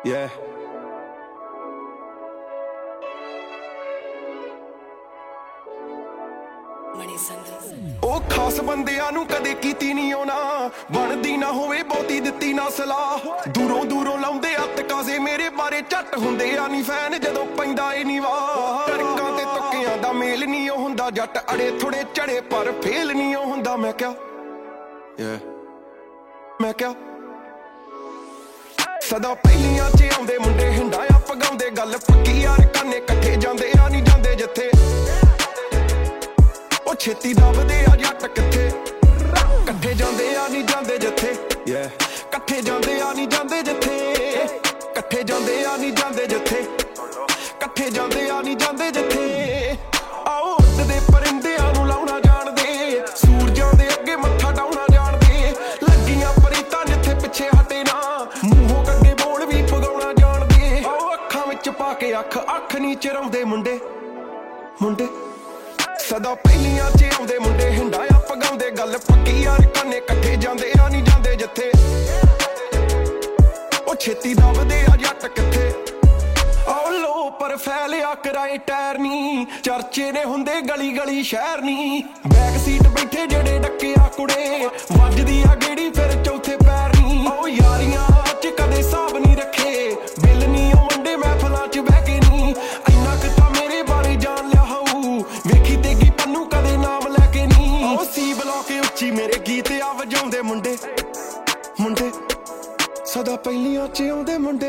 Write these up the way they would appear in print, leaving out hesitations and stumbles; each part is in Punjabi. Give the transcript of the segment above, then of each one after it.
Yeah. ਉਹ ਖਾਸ ਬੰਦਿਆਂ ਨੂੰ ਕਦੇ ਕੀਤੀ ਨਹੀਂ ਹੋਣਾ, ਬਣਦੀ ਨਾ ਹੋਵੇ ਬਹੁਤੀ ਦਿੱਤੀ ਨਾ ਸਲਾਹ। ਦੂਰੋਂ ਦੂਰੋਂ ਲਾਉਂਦੇ ਹੱਥ ਕਾਜ਼ੇ ਮੇਰੇ ਬਾਰੇ ਝੱਟ ਹੁੰਦੇ ਆ ਨੀ ਫੈਨ ਜਦੋਂ ਪੈਂਦਾ ਏ ਨੀ ਵਾਹ। ਟੜਕਾਂ ਤੇ ਤੁੱਕਿਆਂ ਦਾ ਮੇਲ ਨਹੀਂ ਉਹ ਹੁੰਦਾ, ਜੱਟ ਅੜੇ ਥੋੜੇ ਝੜੇ ਪਰ ਫੇਲ ਨਹੀਂ ਉਹ ਹੁੰਦਾ। ਮੈਂ ਕਿਹਾ ਮੈਂ ਕਿਹਾ ਸਦਾ ਪਹਿਲੀਆਂ 'ਚ ਆਉਂਦੇ ਮੁੰਡੇ ਹਿੰਡਾਇਆ ਪਗਾਉਂਦੇ, ਗੱਲ ਪੱਕੀ ਯਾਰ ਕਾਨੇ ਇਕੱਠੇ ਜਾਂਦੇ ਆ ਨੀ ਜਾਂਦੇ ਜਿੱਥੇ। ਉਹ ਛੇਤੀ ਦੱਬਦੇ ਆ ਜੱਟ ਕਿੱਥੇ, ਇਕੱਠੇ ਜਾਂਦੇ ਆ ਨੀ ਜਾਂਦੇ ਜਿੱਥੇ। ਇਕੱਠੇ ਜਾਂਦੇ ਆ ਨੀ ਜਾਂਦੇ ਜਿੱਥੇ, ਇਕੱਠੇ ਜਾਂਦੇ ਆ ਨੀ ਜਾਂਦੇ ਜਿੱਥੇ, ਇਕੱਠੇ ਜਾਂਦੇ ਆ ਨੀ ਜਾਂਦੇ ਜਿੱਥੇ। ਆਓ ਉੱਡਦੇ ਪਰਿੰਦਿਆਂ ਨੂੰ ਲਾਉਣਾ ਜਾਣਦੇ, ਸੂਰਜਾਂ ਦੇ ਅੱਗੇ ਮੱਥਾ ਡਾਉਣਾ ਜਾਣਦੇ। ਲੱਗੀਆਂ ਪਰੀਤਾਂ ਜਿੱਥੇ ਪਿੱਛੇ ਹਟੇ ਨਾ, ਮੂੰਹੋਂ ਕੱਗੇ ਬੋਲ ਵੀ ਪਗਾਉਣਾ ਜਾਣਦੇ। ਆਓ ਅੱਖਾਂ ਵਿੱਚ ਪਾ ਕੇ ਅੱਖ ਨੀ ਚਿਰਾਉਂਦੇ ਮੁੰਡੇ ਮੁੰਡੇ। ਸਦਾ ਪਹਿਲੀਆਂ 'ਚ ਆਉਂਦੇ ਮੁੰਡੇ ਹਿੰਡਾਇਆ ਪਗਾਉਂਦੇ, ਗੱਲ ਪੱਕੀ ਯਾਰ ਕਾਨੇ ਇਕੱਠੇ ਜਾਂਦੇ ਆ ਨੀ ਜਾਂਦੇ ਜਿੱਥੇ। ਉਹ ਛੇਤੀ ਦੱਬਦੇ ਆ ਜੱਟ ਕਿੱਥੇ। ਆਓ ਲੋ ਪਰ ਫੈਲਿਆ ਕਰਾਏ ਟਾਇਰ ਨੀ, ਚਰਚੇ ਨੇ ਹੁੰਦੇ ਗਲੀ ਗਲੀ ਸ਼ਹਿਰ ਨੀ। ਬੈਕ ਸੀਟ ਬੈਠੇ ਜਿਹੜੇ ਡੱਕਿਆ ਕੁੜੇ, ਵੱਜਦੀ ਆ ਗੇੜੀ ਫਿਰ ਚੌਥੇ ਪੈਰ ਨੀ। ਆਓ ਯਾਰੀਆਂ 'ਚ ਕਦੇ ਹਿਸਾਬ ਨੀ ਰੱਖੇ, ਬਿੱਲ ਨੀ ਉਹ ਵੰਡੇ ਮਹਿਫਲਾਂ 'ਚ ਬਹਿ ਕੇ ਨੀ। ਇੰਨਾ ਕੁ ਤਾਂ ਮੇਰੇ ਬਾਰੇ ਜਾਣ ਲਿਆ ਹੋਊ, ਵੇਖੀ ਤੇਗੀ ਪੰਨੂ ਕਦੇ ਨਾਮ ਲੈ ਕੇ ਨੀ। ਆਓ ਸੀ ਬਲੌਕ ਉੱਚੀ ਮੇਰੇ ਗੀਤ ਆ ਵਜਾਉਂਦੇ ਮੁੰਡੇ ਮੁੰਡੇ। ਸਦਾ ਪਹਿਲੀਆਂ 'ਚ ਆਉਂਦੇ ਮੁੰਡੇ,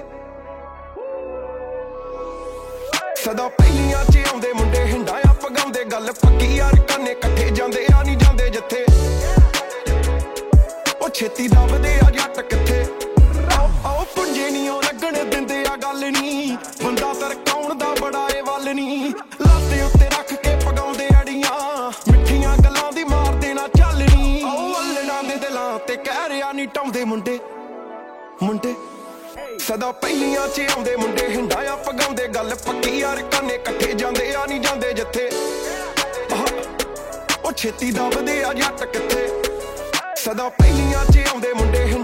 ਸਦਾ ਪਹਿਲੀਆਂ 'ਚ ਆਉਂਦੇ ਮੁੰਡੇ ਹਿੰਡਾਇਆ ਪਗਾਉਂਦੇ, ਗੱਲ ਪੱਕੀ ਯਾਰ ਕਾਨੇ ਇਕੱਠੇ ਜਾਂਦੇ ਆ ਨੀ ਜਾਂਦੇ ਜਿੱਥੇ। ਉਹ ਛੇਤੀ ਦੱਬਦੇ ਆ ਜੱਟ ਕਿੱਥੇ। ਆਓ ਪੁੰਜੇ ਨੀ ਉਹ ਲੱਗਣ ਦਿੰਦੇ ਆ ਗੱਲ ਨੀ, ਬੰਦਾ ਸਰਕਾਉਣ ਦਾ ਬੜਾ ਏ ਵੱਲ ਨੀ। ਲਾਤੇ ਉੱਤੇ ਰੱਖ ਕੇ ਪਗਾਉਂਦੇ ਅੜੀਆਂ, ਮਿੱਠੀਆਂ ਗੱਲਾਂ ਦੀ ਮਾਰ ਦੇਣਾ ਚੱਲ ਨੀ। ਆਓ ਅੱਲੜਾਂ ਦੇ ਦਿਲਾਂ ਤੇ ਕਹਿ ਰਿਆ ਨੀ ਟਾਉਂਦੇ ਮੁੰਡੇ ਮੁੰਡੇ। ਸਦਾ ਪਹਿਲੀਆਂ 'ਚ ਆਉਂਦੇ ਮੁੰਡੇ ਹਿੰਡਾਇਆ ਪਗਾਉਂਦੇ, ਗੱਲ ਪੱਕੀ ਯਾਰ ਕਾਨੇ ਇਕੱਠੇ ਜਾਂਦੇ ਆ ਨੀ ਜਾਂਦੇ ਜਿੱਥੇ। ਉਹ ਛੇਤੀ ਦੱਬਦੇ ਆ ਜੱਟ ਕਿੱਥੇ। ਸਦਾ ਪਹਿਲੀਆਂ 'ਚ ਆਉਂਦੇ ਮੁੰਡੇ